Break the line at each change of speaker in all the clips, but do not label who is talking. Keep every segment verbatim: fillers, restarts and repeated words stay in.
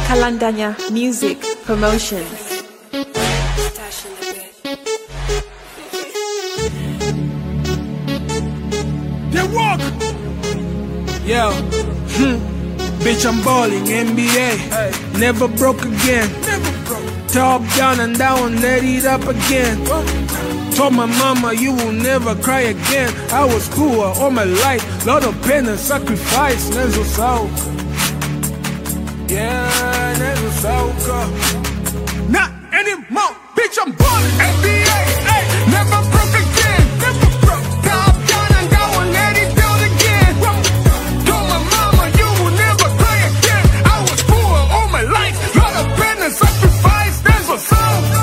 Kalandanya Music Promotions.
They walk. Yo, hmm. Bitch, I'm balling N B A. Hey. Never broke again. Never broke. Top down and down, let it up again. Told my mama you will never cry again. I was poor all my life, lot of pain and sacrifice. Nezo sauka, yeah, nezo sauka. Not anymore, bitch, I'm balling N B A. Hey, never broke again. Never broke. Top down and down, let it down again. Told my mama you will never cry again. I was poor all my life, lot of pain and sacrifice. Nezo sauka.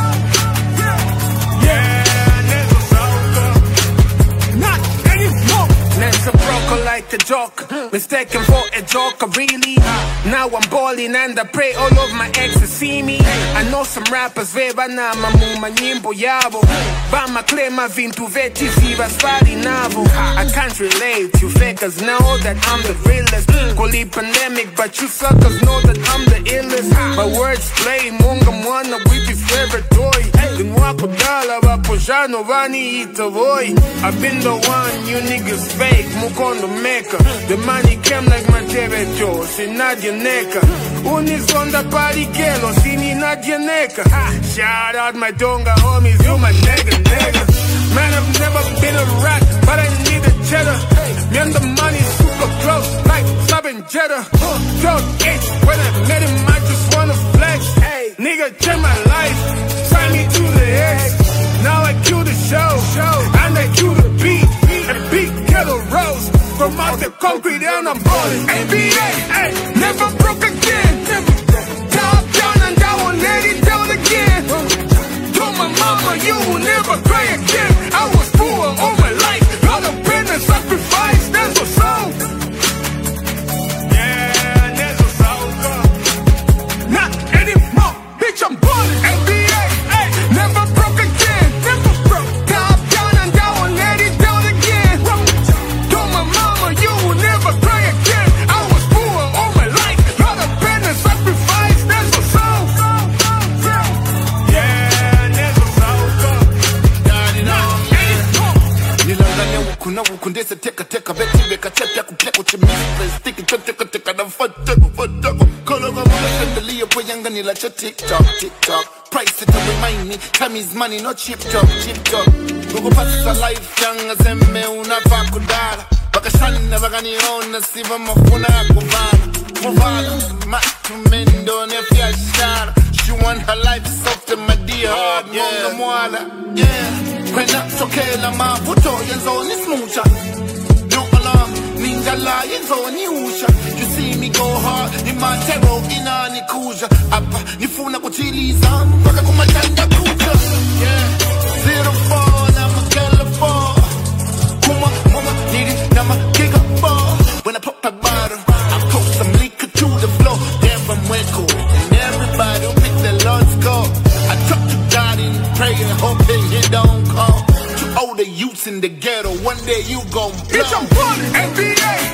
Let's a broker like a joke, mistaken for a joker, really. Now I'm balling and I pray all of my exes see me. I know some rappers veba na mamuma nyimbo yabo, bama klema vintu veti siva spari navo. I can't relate, you fakers know that I'm the realest. Koli pandemic, but you suckers know that I'm the illest. My words play, munga mwana with his favorite toy. Dinwako dala wapo jano vani ita boy. I've been the one, you niggas fake, mukondo meka. The money came like my tebecho, si Nadia Neka. Unisonda party kelo, si ni Nadia Neka. Shout out my donga homies, you my nigga, nigga. Man, I've never been a rat, but I need a cheddar. Me and the money super close, like Sub and Jetta. Don't H, when I met him, I just wanna flex. Hey, nigga, check my life, sign me to the X. Now I cue the show, show, and I cue the beat. And beat kettle rose, from out the concrete and I'm balling N B A, hey, never broke again. Never broke. Top down and down, let it down again. Told my mama you will never cry again. I was poor all my life, lot of pain and sacrifice. That's a song. Yeah, that's a song. Not anymore, bitch, I'm balling N B A, hey, never broke again. Never broke. Top down and down, let it down again. Told my mama you will never cry again. I was poor all my life, lot of pain and sacrifice. That's a song.
Kuna ukundese teka teka beti beka chapya kupeko chimisa sticky teka teka teka na fata fata kolo ga mama shandalia po yanga ni la cha TikTok TikTok price it to remind me time is money not cheap talk cheap talk Google pasa life yanga zeme una fa kudala baka shana baka ni ona siva mafuna kuvana kuvana matumendo ne fiashara she want her life soft and my dear heart yeah mwala yeah when that's okay la mavuto yenzo ni smoocha no alarm ninja la yenzo ni usha you see me go hard in my terror ina ni kuja apa nifuna kutiliza mpaka kumatanga kuja yeah zero four na makala four kuma mama nigga na makiga four when I pop a bottle I pour some liquor to the floor damn I'm weko and everybody pick the Lord's go I talk to God and pray and hope that he don't come to all the youths in the ghetto one day you gon' blow.
Bitch, I'm balling N B A.